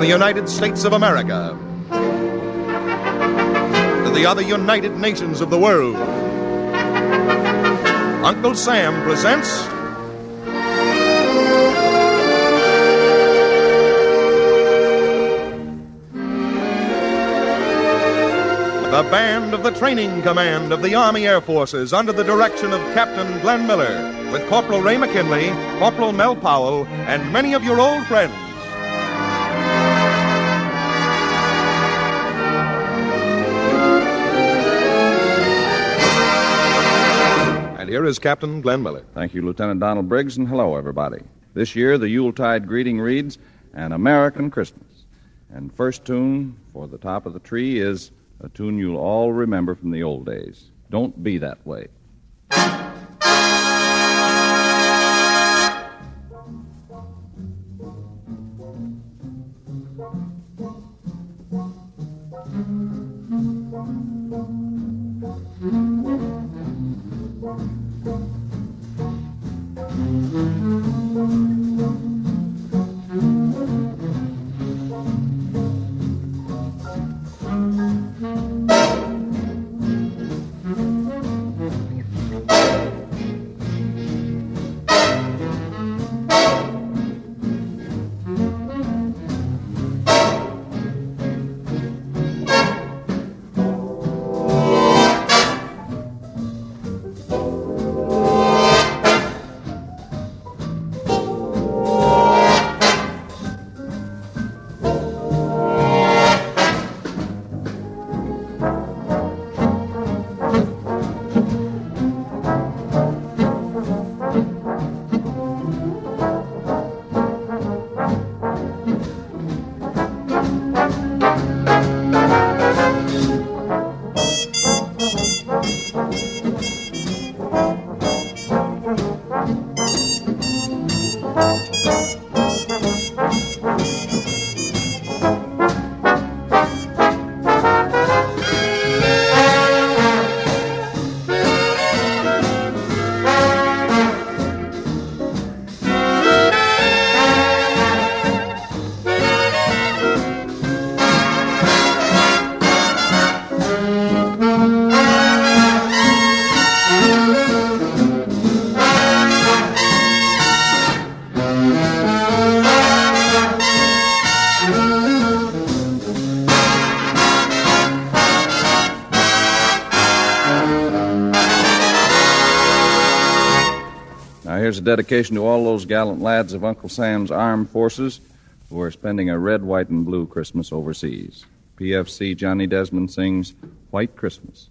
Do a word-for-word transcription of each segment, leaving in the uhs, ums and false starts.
the United States of America, to the other United Nations of the world, Uncle Sam presents the band of the Training Command of the Army Air Forces under the direction of Captain Glenn Miller, with Corporal Ray McKinley, Corporal Mel Powell, and many of your old friends. And here is Captain Glenn Miller. Thank you, Lieutenant Donald Briggs, and hello, everybody. This year, the Yuletide greeting reads, An American Christmas. And first tune for the top of the tree is a tune you'll all remember from the old days. Don't Be That Way. Here's a dedication to all those gallant lads of Uncle Sam's armed forces who are spending a red, white, and blue Christmas overseas. P F C Johnny Desmond sings White Christmas.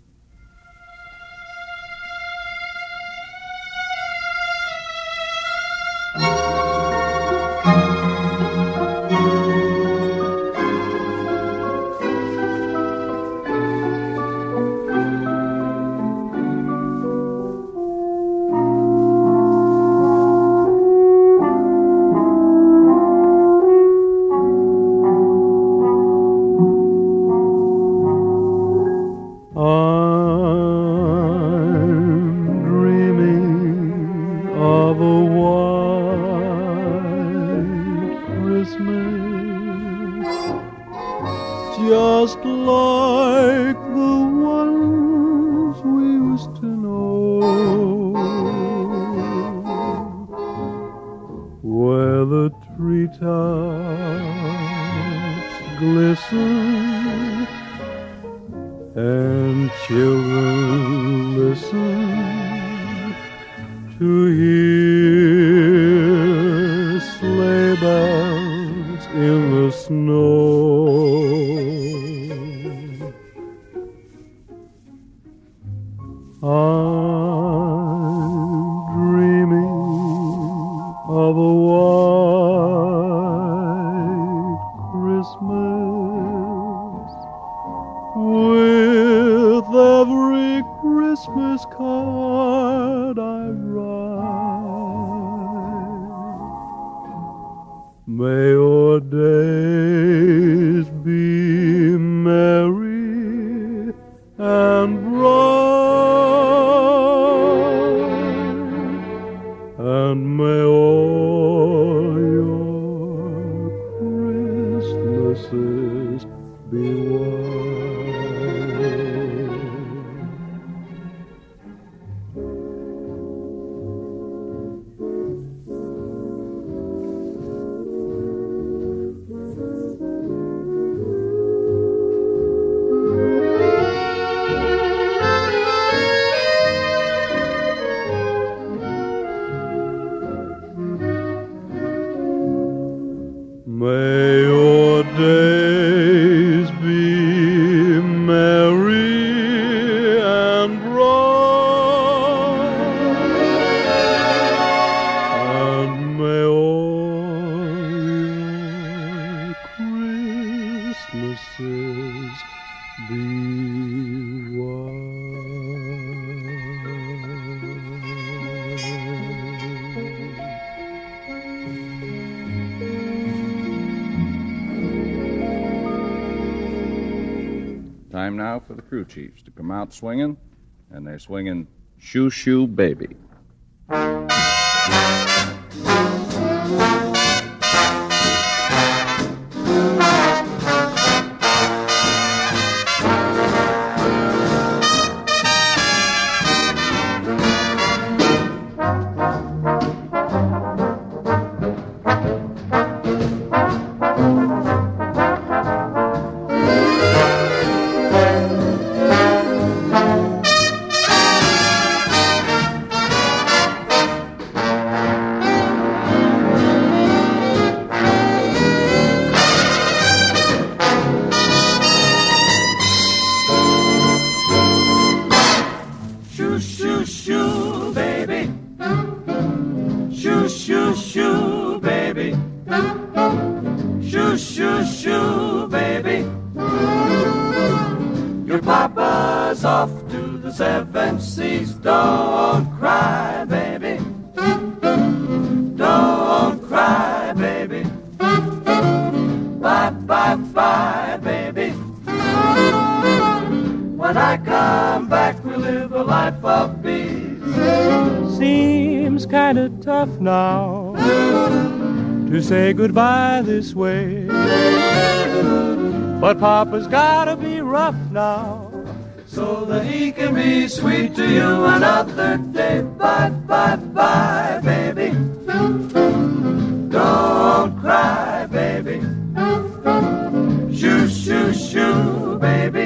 Just like the ones we used to know, where the treetops glisten and children listen to hear sleigh bells in the snow. I'm dreaming of a white Christmas with every Christmas card I write. May your days be merry and bright, and may all your Christmas Time now for the crew chiefs to come out swinging, and they're swinging Shoo Shoo Baby. Now to say goodbye this way, but Papa's gotta be rough now so that he can be sweet to you another day. Bye, bye, bye, baby. Don't cry, baby. Shoo, shoo, shoo, baby.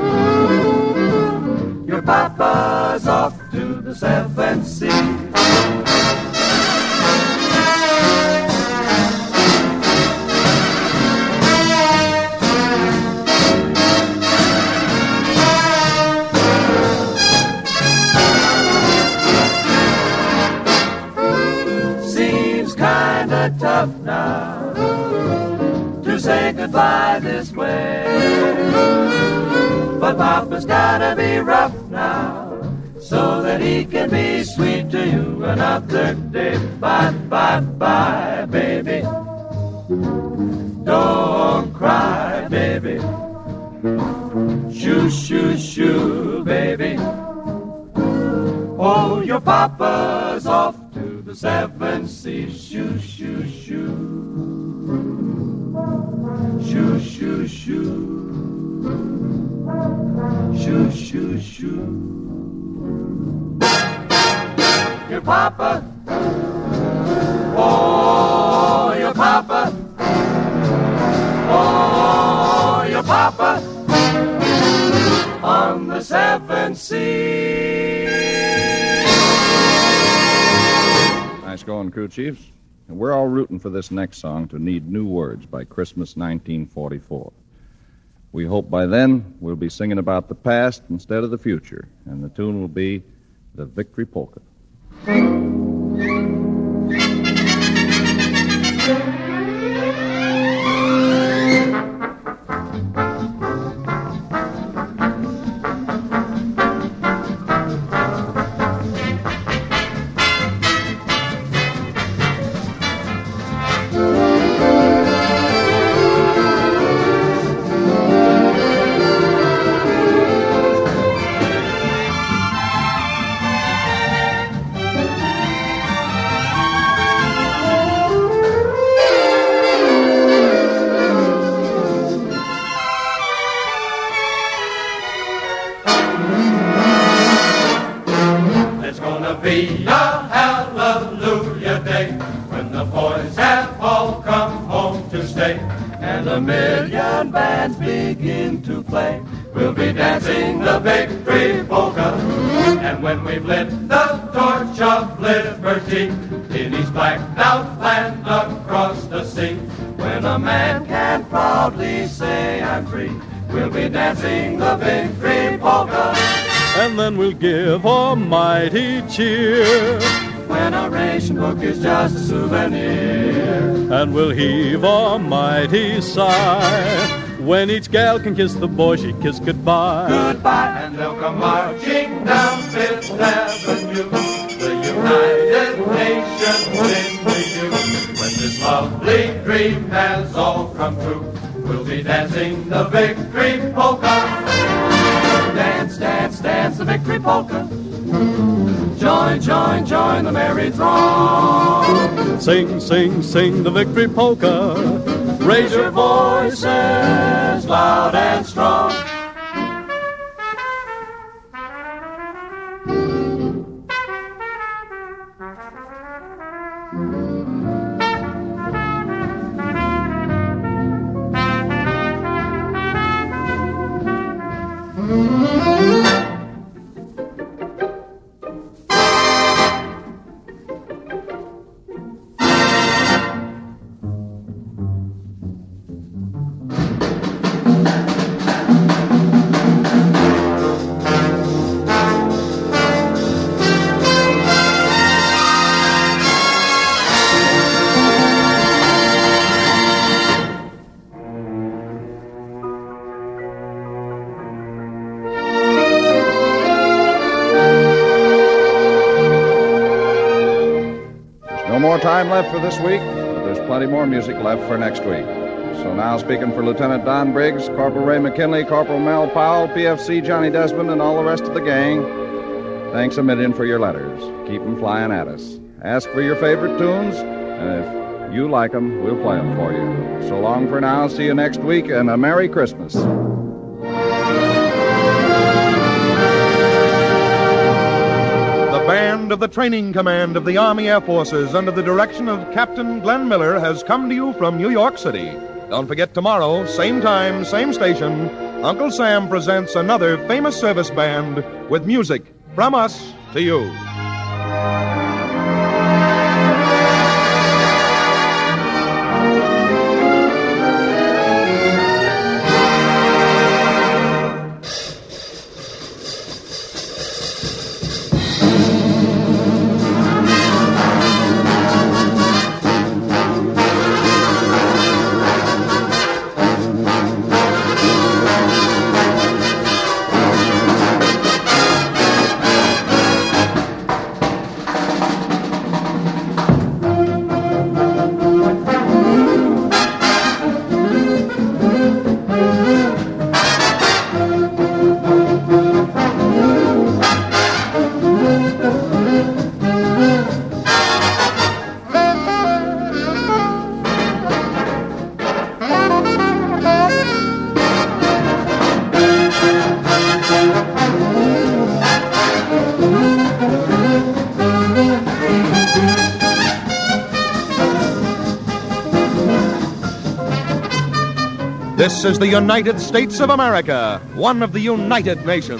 Your Papa's off to the seven seas. Tough now to say goodbye this way, but Papa's gotta be rough now so that he can be sweet to you another day. Bye, bye, bye, baby. Don't cry, baby. Shoo, shoo, shoo, baby. Oh, your Papa's off to the seven seas. Shoo, shoo, shoo. Shoo, shoo, shoo. Shoo, shoo, shoo. Your Papa. Oh, your Papa. Oh, your Papa. On the seven seas. Nice going, crew chiefs. And we're all rooting for this next song to need new words by Christmas nineteen forty-four. We hope by then we'll be singing about the past instead of the future, and the tune will be the Victory Polka. Be a hallelujah day when the boys have all come home to stay, and a million bands begin to play. We'll be dancing the victory polka, and when we've lit the torch of liberty in East blacked out land across the sea, when a man can proudly say I'm free, we'll be dancing the victory polka. And then we'll give a mighty cheer when our ration book is just a souvenir. And we'll heave a mighty sigh when each gal can kiss the boy she kissed goodbye. Goodbye, and they'll come marching down Fifth Avenue, the United Nations in review. When this lovely dream has all come true, we'll be dancing the victory polka. dance, dance, dance the victory polka. Join, join, join the merry throng. Sing, sing, sing the victory polka. Raise your voices loud and strong. Time left for this week, but there's plenty more music left for next week. So now, speaking for Lieutenant Don Briggs, Corporal Ray McKinley, Corporal Mel Powell, P F C Johnny Desmond, and all the rest of the gang, thanks a million for your letters. Keep them flying at us. Ask for your favorite tunes, and if you like them, we'll play them for you. So long for now. See you next week, and a Merry Christmas. The band of the Training Command of the Army Air Forces under the direction of Captain Glenn Miller has come to you from New York City. Don't forget tomorrow, same time, same station, Uncle Sam presents another famous service band with music from us to you. This is the United States of America, one of the United Nations.